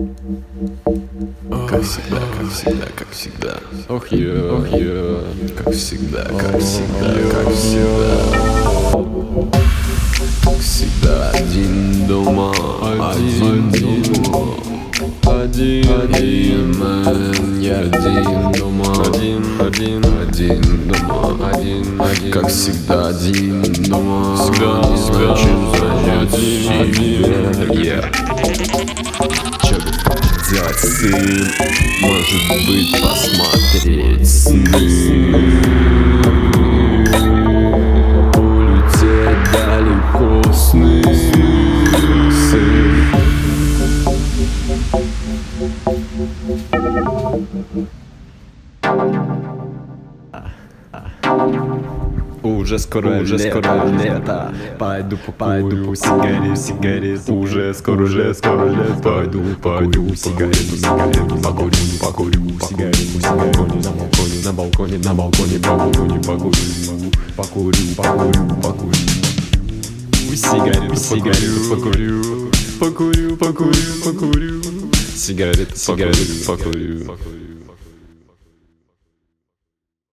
Как всегда, как всегда, как всегда. Ох, ё, как всегда, как всегда, как всегда. Как всегда, один дома, один дома. Один мэн, я один дома, один дома, как всегда, один дома, значит, один. Чё бы делать, сын? Может быть, посмотреть сны, улететь далеко сны, сын. Уже скоро лето, пойду покурю сигарету. Уже скоро лето, пойду покурю сигарету. Покурю сигарету на балконе, покурю сигарету, покурю сигарету, покурю.